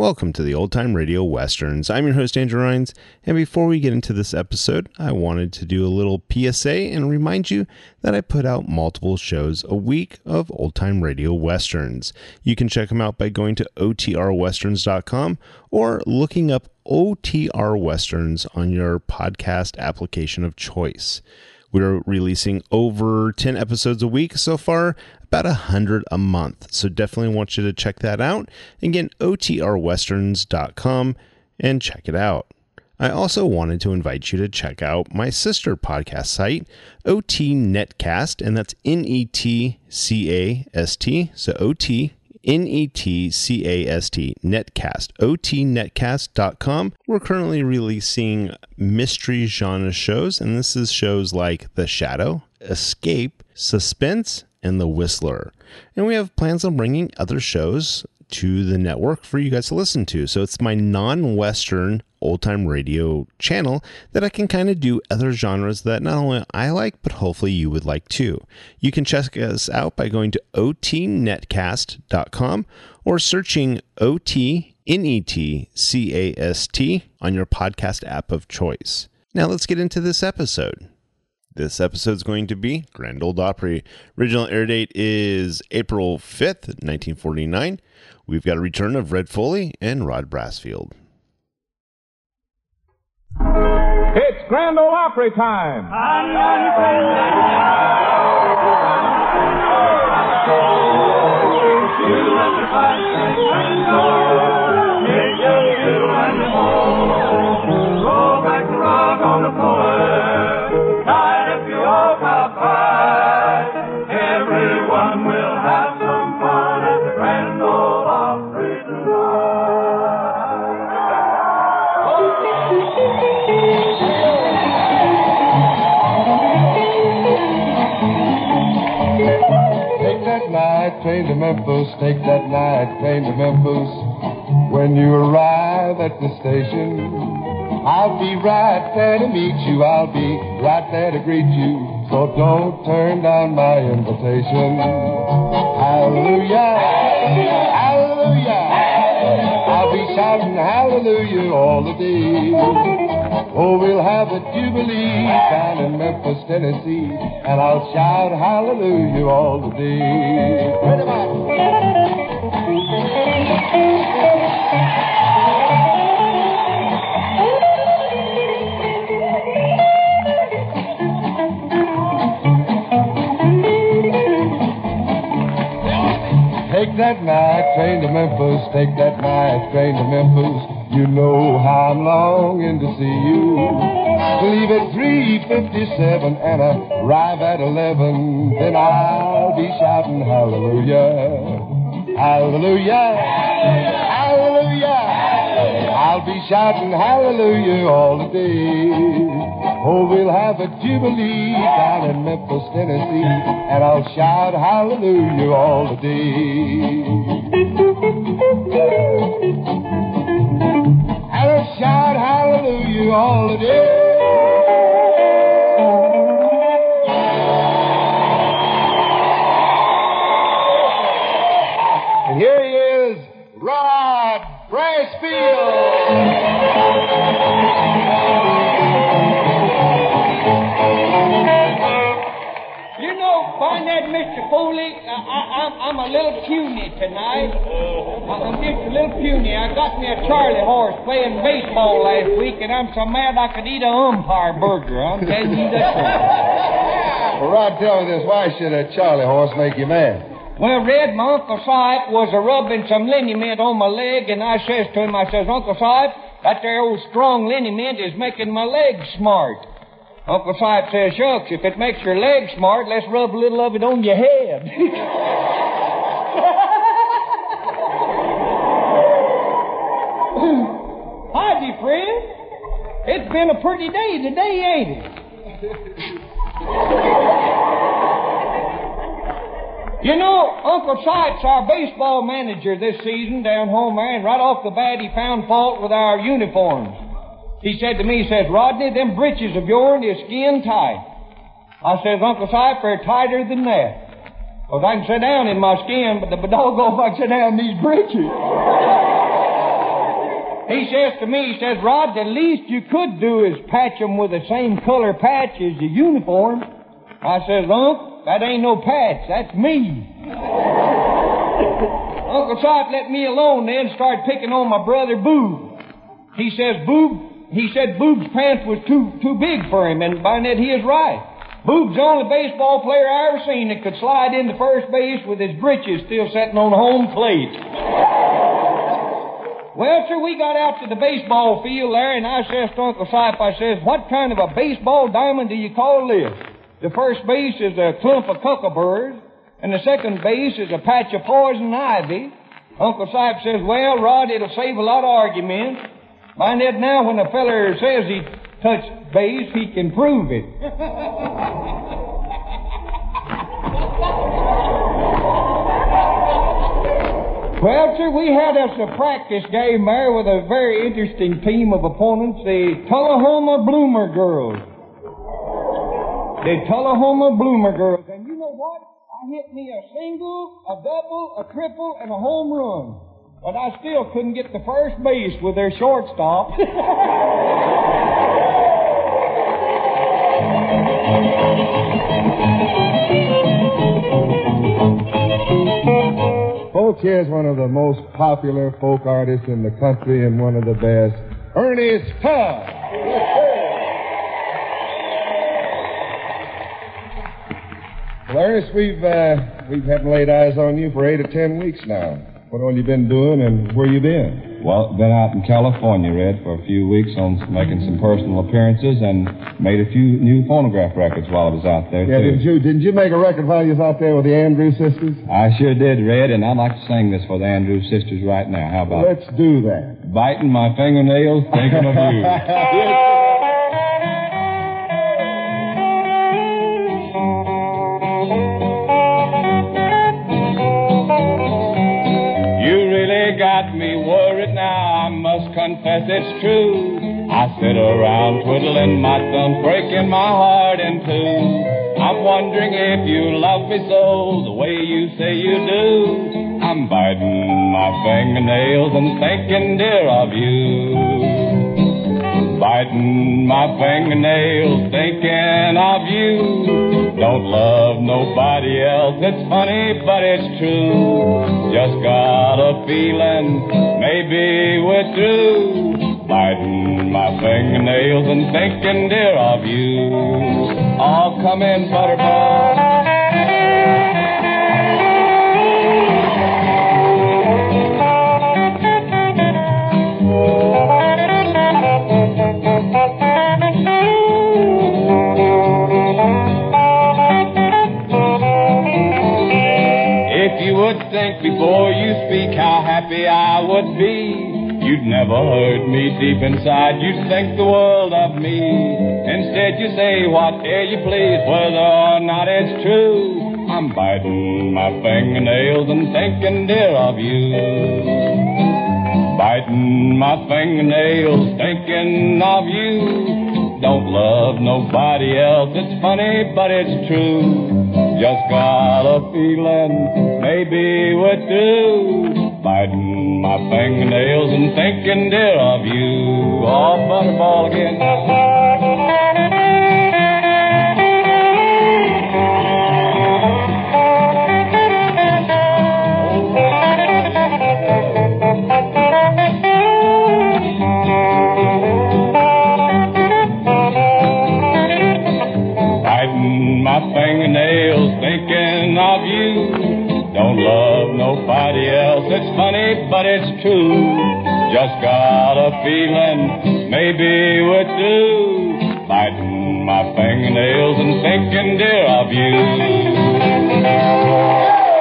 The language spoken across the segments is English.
Welcome to the Old Time Radio Westerns. I'm your host, Andrew Rhynes, and before we get into this episode, I wanted to do a little PSA and remind you that I put out multiple shows a week of Old Time Radio Westerns. You can check them out by going to otrwesterns.com or looking up OTR Westerns on your podcast application of choice. We're releasing over 10 episodes a week so far, about 100 a month. So definitely want you to check that out. Again, otrwesterns.com and check it out. I also wanted to invite you to check out my sister podcast site, OT Netcast, and that's Netcast. So OT Netcast, Netcast, otnetcast.com. We're currently releasing mystery genre shows, and this is shows like The Shadow, Escape, Suspense, and The Whistler. And we have plans on bringing other shows to the network for you guys to listen to. So it's my non-Western old-time radio channel that I can kind of do other genres that not only I like, but hopefully you would like too. You can check us out by going to otnetcast.com or searching OTNETCAST on your podcast app of choice. Now let's get into this episode. This episode is going to be Grand Ole Opry. Original air date is April 5th, 1949. We've got a return of Red Foley and Rod Brasfield. It's Grand Ole Opry time. Roll back the rock on the floor. Tide up your pie. Everyone will have some fun at the Grand Ole Opry Take that night train to Memphis, take that night train to Memphis. When you arrive at the station, I'll be right there to meet you, I'll be right there to greet you. So don't turn down my invitation. Hallelujah, hallelujah, I'll be shouting hallelujah all the day. Oh, we'll have a jubilee down in Memphis, Tennessee, and I'll shout hallelujah all the day. Ready, Take that night train to Memphis, take that night train to Memphis. You know how I'm longing to see you. To leave at 3:57 and arrive at 11, then I'll be shouting hallelujah, hallelujah, hallelujah. I'll be shouting hallelujah all the day. Oh, we'll have a jubilee down in Memphis, Tennessee, and I'll shout hallelujah all the day. And I'll shout hallelujah all the day. And here he is, Rod Brasfield. Find that, Mr. Foley, I'm a little puny tonight. I'm just a little puny. I got me a Charlie horse playing baseball last week, and I'm so mad I could eat a umpire burger. I'm telling you the truth. Well, Rod, tell me this. Why should a Charlie horse make you mad? Well, Red, my Uncle Sipe was rubbing some liniment on my leg, and I says to him, Uncle Sipe, that there old strong liniment is making my legs smart. Uncle Sipe says, shucks, if it makes your legs smart, let's rub a little of it on your head. Hi, dear friend. It's been a pretty day today, ain't it? You know, Uncle Sipe's our baseball manager this season down home there, and right off the bat he found fault with our uniforms. He said to me, he says, Rodney, them breeches of yours is skin tight. I says, Uncle Sipe, they're tighter than that. Because I can sit down in my skin, but doggone if I can sit down in these breeches. He says to me, he says, Rod, the least you could do is patch 'em with the same color patch as your uniform. I says, Unc, that ain't no patch, that's me. Uncle Sot let me alone then, started picking on my brother Boob. He said Boob's pants was too big for him, and by that he is right. Boob's the only baseball player I ever seen that could slide into first base with his britches still sitting on home plate. Well, sir, we got out to the baseball field there, and I says to Uncle Sip, I says, what kind of a baseball diamond do you call this? The first base is a clump of cuckaburs, and the second base is a patch of poison ivy. Uncle Sip says, well, Rod, it'll save a lot of arguments. Mind that now, when a feller says he touched base, he can prove it. Well, sir, we had us a practice game there with a very interesting team of opponents, the Tullahoma Bloomer Girls. The Tullahoma Bloomer Girls. And you know what? I hit me a single, a double, a triple, and a home run. But I still couldn't get the first base with their shortstop. Folk, here's one of the most popular folk artists in the country and one of the best, Ernest Tubb. Well, Ernest, we've had laid eyes on you for 8 or 10 weeks now. What all you been doing and where you been? Well, been out in California, Red, for a few weeks on making some personal appearances and made a few new phonograph records while I was out there, Yeah, too. didn't you make a record while you was out there with the Andrews sisters? I sure did, Red, and I'd like to sing this for the Andrews sisters right now. How about Let's do that. Biting my fingernails, thinking of you. Got me worried now, I must confess it's true. I sit around twiddling my thumbs, breaking my heart in two. I'm wondering if you love me so, the way you say you do. I'm biting my fingernails and thinking, dear, of you. Biting my fingernails, thinking of you. Don't love nobody else, it's funny, but it's true. Just got a feeling, maybe we're through. Biting my fingernails and thinking, dear, of you. Oh, come in, Butterball. Think before you speak how happy I would be. You'd never hurt me deep inside. You'd think the world of me. Instead you say whatever you please, whether or not it's true. I'm biting my fingernails and thinking, dear, of you. Biting my fingernails, thinking of you. Don't love nobody else. It's funny, but it's true. Just got a feeling, maybe we're through. Biting my fingernails and thinking, dear, of you. Oh, Butterball again. My fingernails thinking of you. Don't love nobody else. It's funny, but it's true. Just got a feeling, maybe we're through. Biting my fingernails and thinking, dear, of you.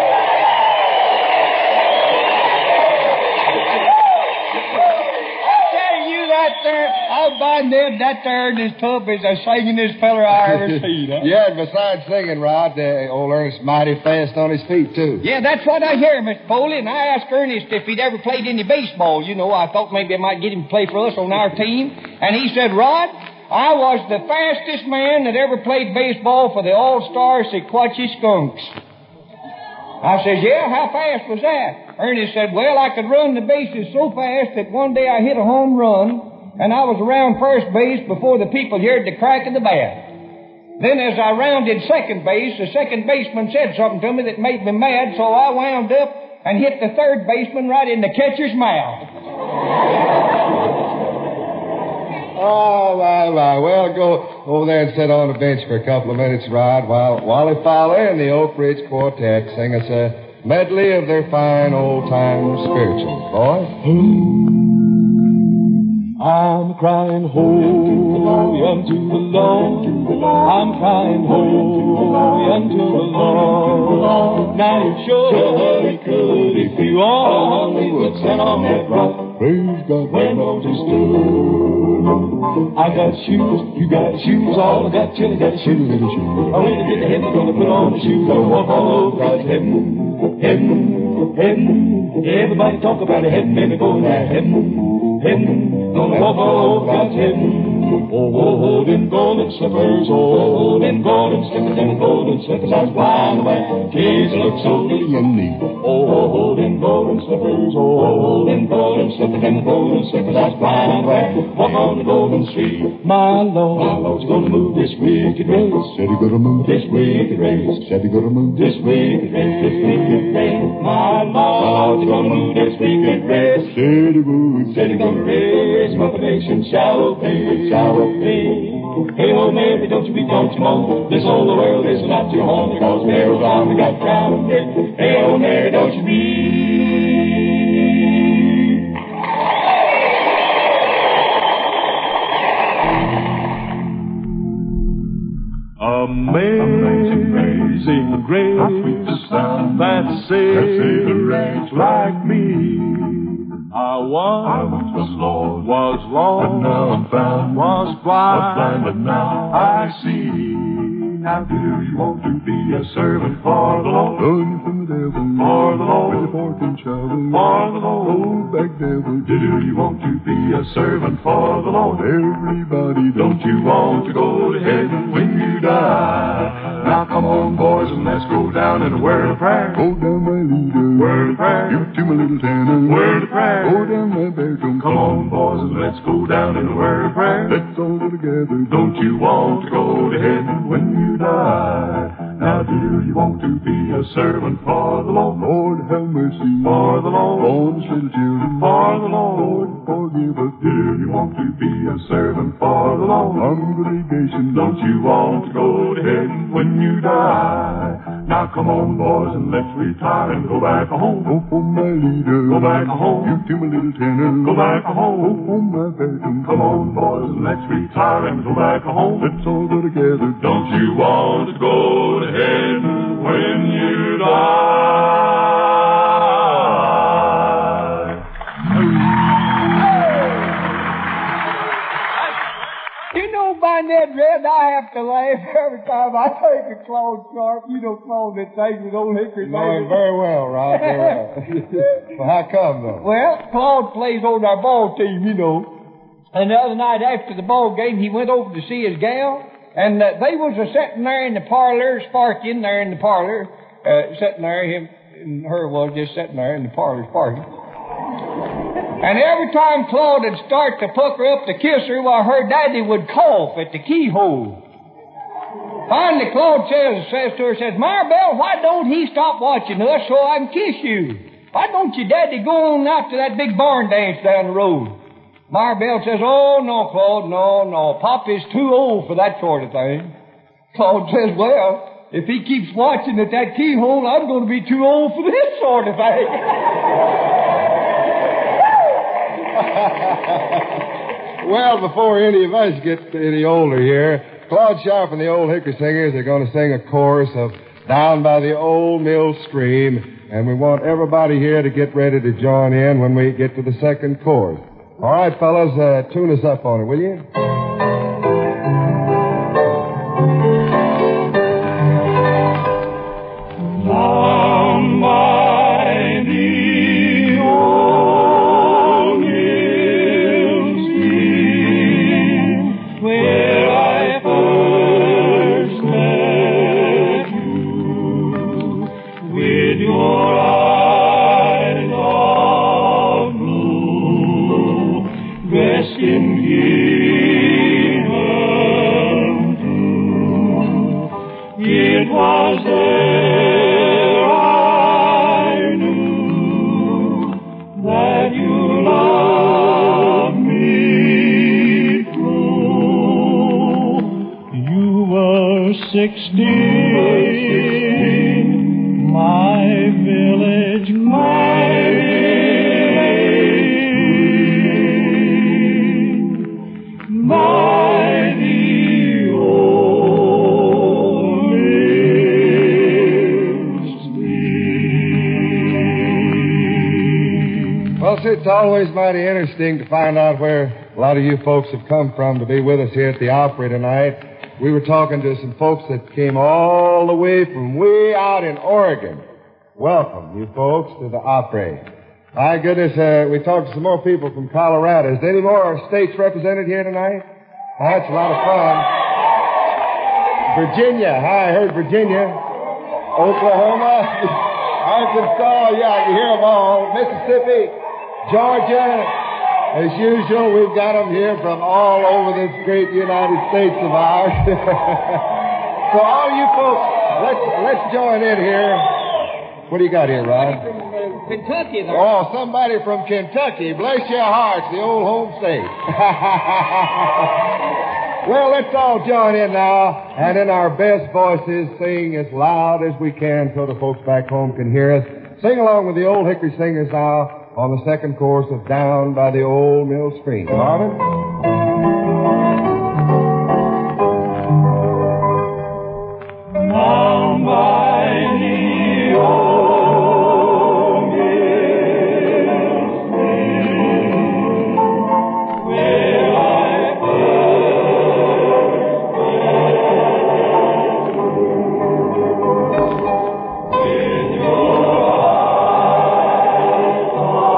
That there in his tub is the singingest feller I ever seen. Huh? Yeah, and besides singing, Rod, old Ernest's mighty fast on his feet, too. Yeah, that's what I hear, Mr. Foley, and I asked Ernest if he'd ever played any baseball. You know, I thought maybe I might get him to play for us on our team. And he said, Rod, I was the fastest man that ever played baseball for the All-Star Sequatchie Skunks. I says, yeah, how fast was that? Ernest said, well, I could run the bases so fast that one day I hit a home run, and I was around first base before the people heard the crack of the bat. Then as I rounded second base, the second baseman said something to me that made me mad, so I wound up and hit the third baseman right in the catcher's mouth. Oh, my. Well, go over there and sit on the bench for a couple of minutes, Rod, while Wally Fowler and the Oak Ridge Quartet sing us a medley of their fine old-time spirituals. Boys? I'm crying holy unto the Lord. I'm crying holy unto the Lord. Now you surely could if you only would stand on that rock. Praise God. Where Moses stood. I got shoes, you got shoes, all I got chili got shoes. I'm ready to get to heaven, gonna put on the shoes. Gonna walk all over God's heaven, heaven, heaven. Everybody talk about the heaven, baby, going there, heaven, heaven. Gonna walk all over God's heaven. Oh, them golden slippers, oh, them golden slippers, them golden slippers, I was blind away. Kids look so pretty and neat. Oh, them golden slippers, oh, them golden slippers, them golden slippers, I was blind away. Walk on the golden street. My Lord's gonna move this wicked race. Said he gonna move This wicked race. Said he gonna move This wicked race. This wicked race. My Lord's gonna move this wicked race. Said he would. Said he's gonna raise my nation, shall obey, shall obey. Hey, oh, Mary, don't you know, this whole world is not your home, because Mary's on the got crown. Hey, oh, Mary, don't you be. Amazing grace, how sweet the sound that saved a wretch like me. I once was lost, but now I'm found. Was blind, but now I see. Now do you want to be a servant for the Lord? Run from the devil. For the Lord. With a fork and shovel. For the Lord. Hold back, devil. Do you want to be a servant for the Lord? Everybody, Don't you want to go to heaven when you die? Now come on, boys, and let's go down in a word of prayer. Go down, my leader. Word of prayer. You to my little tenor. Word of prayer. Go down, my baritone. Come on, boys, and let's go down in a word of prayer. Let's all go together. Don't you want to go to heaven when you die? Now do you want to be a servant for the Lord? Lord, have mercy. For the Lord. On the little children. For the Lord. Lord, forgive us. Do you want to be a servant for the Lord? Congregation. Don't you want to go to heaven when you die? Now come on, boys, and let's retire and go back home. Go for my leader. Go back home. You to my little tenor. Go back Go home. for my baritone. Come on, boys, and let's retire and go back home. Let's all go together. Don't you want to go to heaven when you die? You know, by Ned Red, I have to laugh every time I think of Claude Sharp. You know, Claude that sang with Old Hickory. You know him very well, Rod. Very well. Well, how come, though? Well, Claude plays on our ball team, you know. And the other night after the ball game, he went over to see his gal. And they was sitting there in the parlor, sparking there in the parlor. Sitting there, him and her was just sitting there in the parlor sparking. And every time Claude would start to pucker up to kiss her, well, her daddy would cough at the keyhole. Finally, Claude says to her, Maribel, why don't he stop watching us so I can kiss you? Why don't your daddy go on out to that big barn dance down the road? Maribel says, oh, no, Claude, no. Papa's too old for that sort of thing. Claude says, well, if he keeps watching at that keyhole, I'm going to be too old for this sort of thing. Well, before any of us get any older here, Claude Sharp and the Old Hickory Singers are going to sing a chorus of Down by the Old Mill Stream, and we want everybody here to get ready to join in when we get to the second chorus. All right, fellas, tune us up on it, will you? Down by the old mill stream, where I first met you, with your rest in heaven too. It was there I knew that you loved me true. You were 16, my village queen, mighty old Miss. Well, it's always mighty interesting to find out where a lot of you folks have come from to be with us here at the Opry tonight. We were talking to some folks that came all the way from way out in Oregon. Welcome, you folks, to the Opry. My goodness, we talked to some more people from Colorado. Is there any more states represented here tonight? That's a lot of fun. Virginia. Hi, I heard Virginia. Oklahoma. Arkansas. Yeah, you hear them all. Mississippi. Georgia. As usual, we've got them here from all over this great United States of ours. So all you folks, let's join in here. What do you got here, Rod? From Kentucky, though. Oh, somebody from Kentucky. Bless your hearts, the old home state. Well, let's all join in now, and in our best voices, sing as loud as we can so the folks back home can hear us. Sing along with the Old Hickory Singers now on the second chorus of Down by the Old Mill Stream. Marvin? Down by the old mill stream, where I with your eyes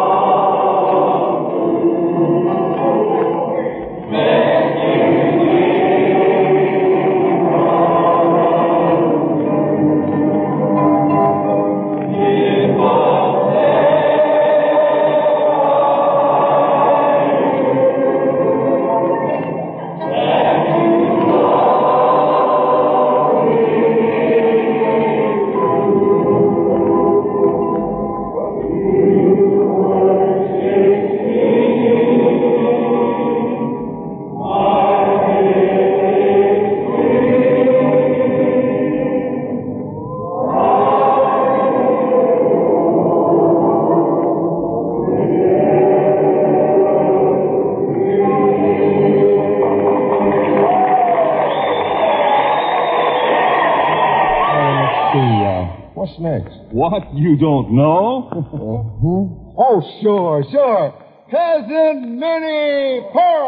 What's next? What? You don't know? Oh, sure. Cousin Minnie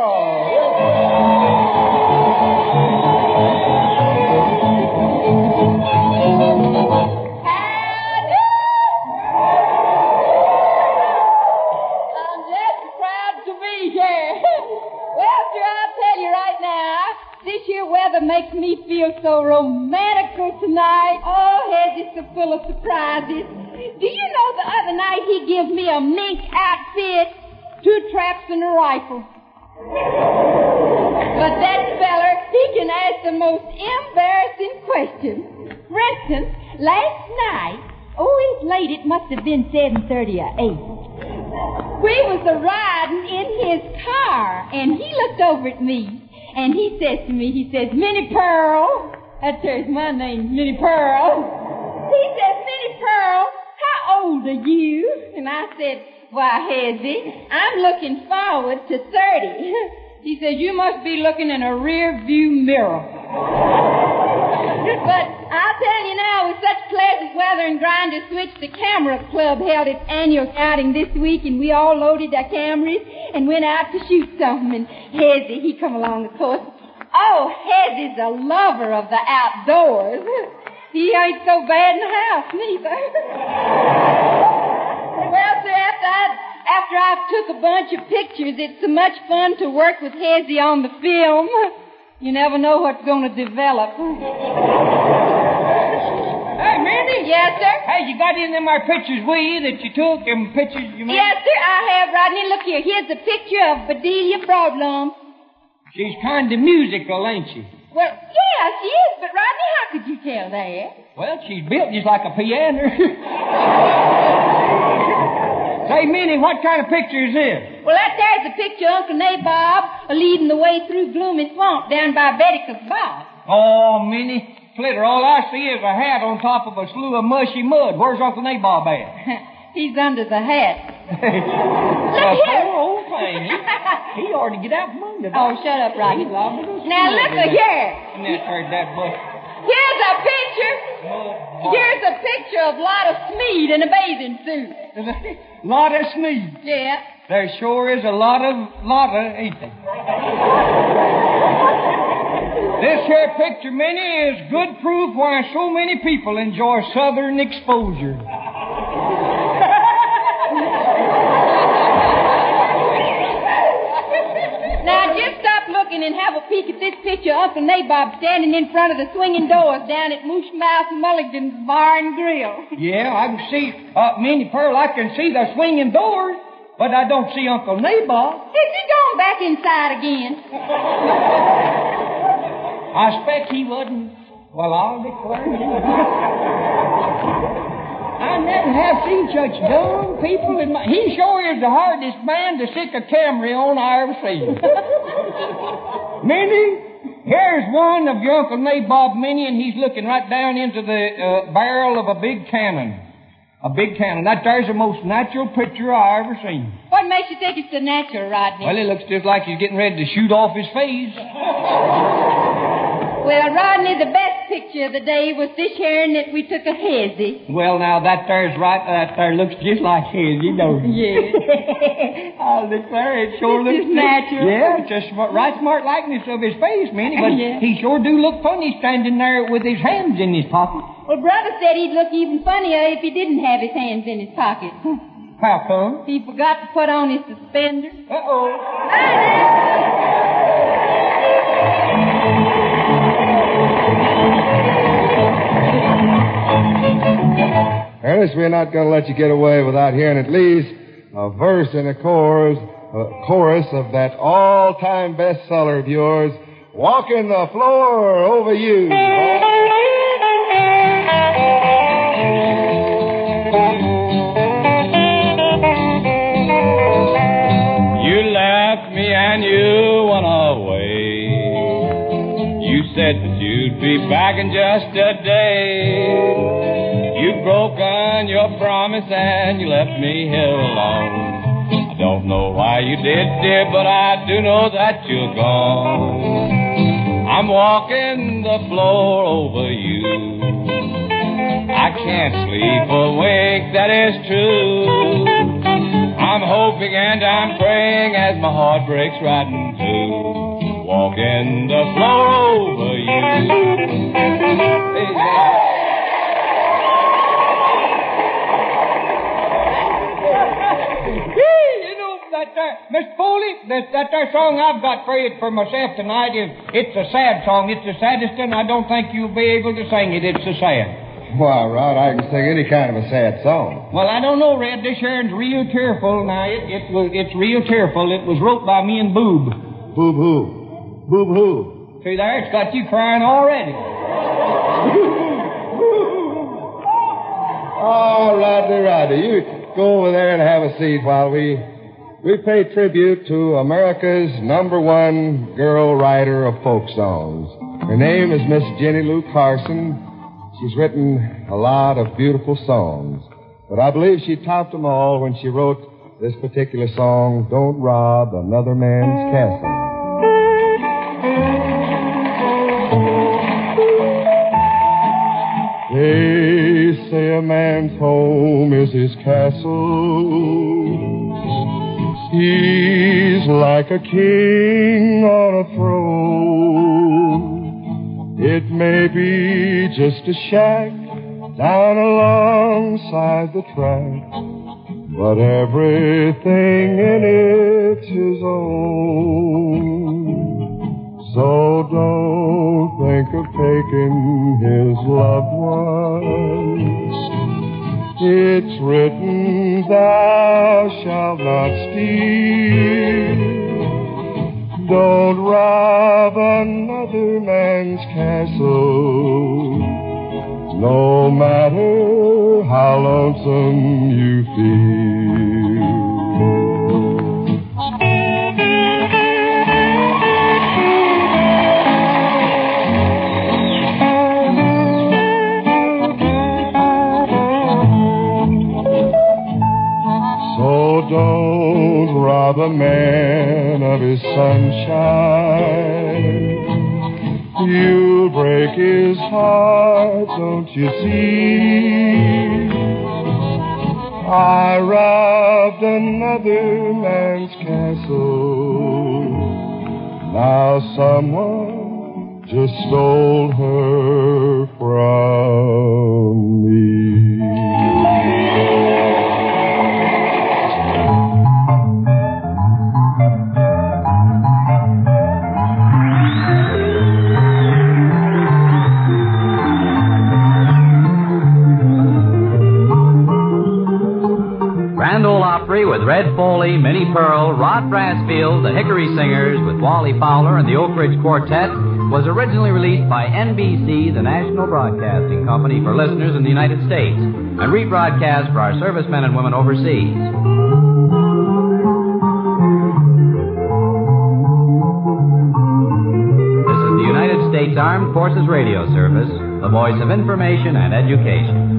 I'm just proud to be here. Well, sir, I'll tell you right now, this here weather makes me feel so romantical tonight. Oh, Hedges so full of surprises. Do you know the other night he gave me a mink outfit, 2 traps and a rifle? But that feller, he can ask the most embarrassing questions. For instance, last night, it's late, it must have been 7:30 or 8. We was riding in his car, and he looked over at me, and he says to me, Minnie Pearl. That's my name, Minnie Pearl. He says, Minnie Pearl, how old are you? And I said, why, Hezzy, I'm looking forward to 30. He says, you must be looking in a rear view mirror. But I'll tell you now, with such pleasant weather and Grinder Switch, the Camera Club held its annual outing this week, and we all loaded our cameras and went out to shoot something. And Hezzy, he come along, of course. Oh, Hezzy's a lover of the outdoors. He ain't so bad in the house, neither. Well, sir, after I've took a bunch of pictures, it's so much fun to work with Hezzy on the film. You never know what's going to develop. Hey, Minnie. Yes, sir? Hey, you got any of them our pictures with you that you took? Them pictures you made? Yes, sir, I have, Rodney. Look here. Here's a picture of Bedelia Broadlawn. She's kind of musical, ain't she? Well, yeah, she is, but Rodney, how could you tell that? Well, she's built just like a piano. Say, Minnie, what kind of picture is this? Well, that there's a picture of Uncle Nabob leading the way through Gloomy Swamp down by Bettica's bog. Oh, Minnie, Flitter, all I see is a hat on top of a slew of mushy mud. Where's Uncle Nabob at? He's under the hat. Look here. Poor old thing. He ought to get out from under that. Oh, shut up, Rodney. Now, look here. Heard that bush. Here's a picture. Here's a picture of Lotta Smead in a bathing suit. Lotta Smead. Yeah. There sure is a Lotta, ain't there? This here picture, Minnie, is good proof why so many people enjoy southern exposure. Now, just stop looking and have a peek at this picture of Uncle Nabob standing in front of the swinging doors down at Mooshmouth Mulligan's Bar and Grill. Yeah, I can see, Minnie Pearl, I can see the swinging doors, but I don't see Uncle Nabob. Is he going back inside again? I expect he wasn't. Well, I'll declare I never have seen such dumb people in my... He sure is the hardest man to sick a Camry on I ever seen. Minnie, here's one of your Uncle Nabob, Minnie, and he's looking right down into the barrel of a big cannon. A big cannon. That there's the most natural picture I ever seen. What makes you think it's the natural, Rodney? Well, it looks just like he's getting ready to shoot off his face. Well, Rodney, the best picture of the day was this here that we took of Hezzy. Well, now, that there's right. That there looks just like his, you know. Yes. I'll declare it sure looks just natural. Yeah, it's just right smart likeness of his face, Minnie. But Yeah. he sure do look funny standing there with his hands in his pocket. Well, Brother said he'd look even funnier if he didn't have his hands in his pocket. How come? He forgot to put on his suspenders. Ernest, we're not going to let you get away without hearing at least a verse and a chorus of that all-time bestseller of yours, Walking the Floor Over You. You left me and you went away. You said that you'd be back in just a day. You've broken your promise and you left me here alone. I don't know why you did, dear, but I do know that you're gone. I'm walking the floor over you. I can't sleep awake, that is true. I'm hoping and I'm praying as my heart breaks right in two. Walking the floor over you. Hey, Mr. Foley, that there song I've got for you for myself tonight it's a sad song. It's the saddest, and I don't think you'll be able to sing it. It's so sad. Well, Rod, I can sing any kind of a sad song. Well, I don't know, Red. This here's real tearful. Now, it's real tearful. It was wrote by me and Boob. Boob who? Boob who? See there, it's got you crying already. Oh, Rodney, you go over there and have a seat while we pay tribute to America's #1 girl writer of folk songs. Her name is Miss Jenny Lou Carson. She's written a lot of beautiful songs, but I believe she topped them all when she wrote this particular song, Don't Rob Another Man's Castle. They say a man's home is his castle. He's like a king on a throne. It may be just a shack down alongside the track, but everything in it's his own. So don't think of taking his loved one. It's written, thou shalt not steal. Don't rob another man's castle, no matter how lonesome you feel. So don't rob a man of his sunshine. You'll break his heart, don't you see? I robbed another man's castle. Now someone just stole her from me. Grand Ole Opry with Red Foley, Minnie Pearl, Rod Brasfield, the Hickory Singers with Wally Fowler and the Oak Ridge Quartet was originally released by NBC, the National Broadcasting Company, for listeners in the United States, and rebroadcast for our servicemen and women overseas. This is the United States Armed Forces Radio Service, the voice of information and education.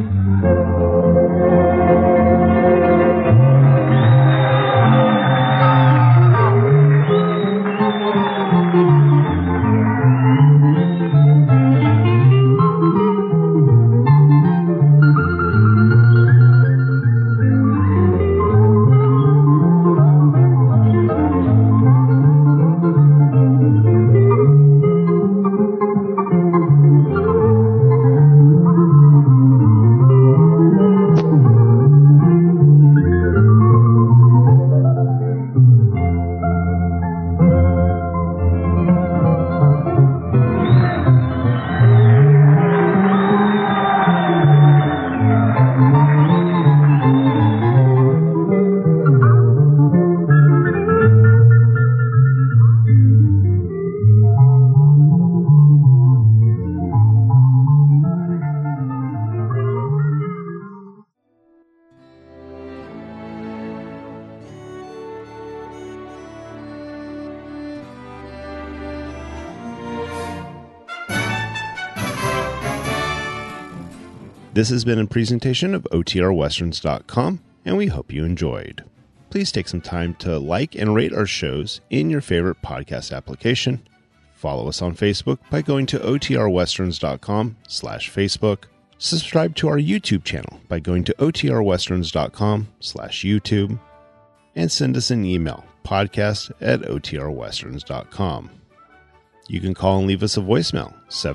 This has been a presentation of OTRWesterns.com, and we hope you enjoyed. Please take some time to like and rate our shows in your favorite podcast application. Follow us on Facebook by going to OTRWesterns.com/Facebook. Subscribe to our YouTube channel by going to OTRWesterns.com/YouTube. And send us an email, podcast@OTRWesterns.com. You can call and leave us a voicemail,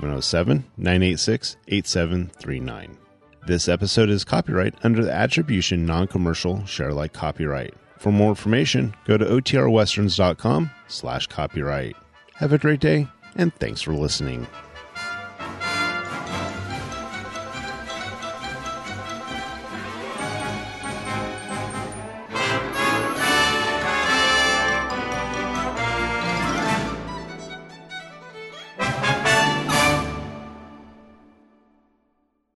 707-986-8739. This episode is copyright under the Attribution Non-Commercial Share Alike Copyright. For more information, go to OTRWesterns.com/copyright. Have a great day, and thanks for listening.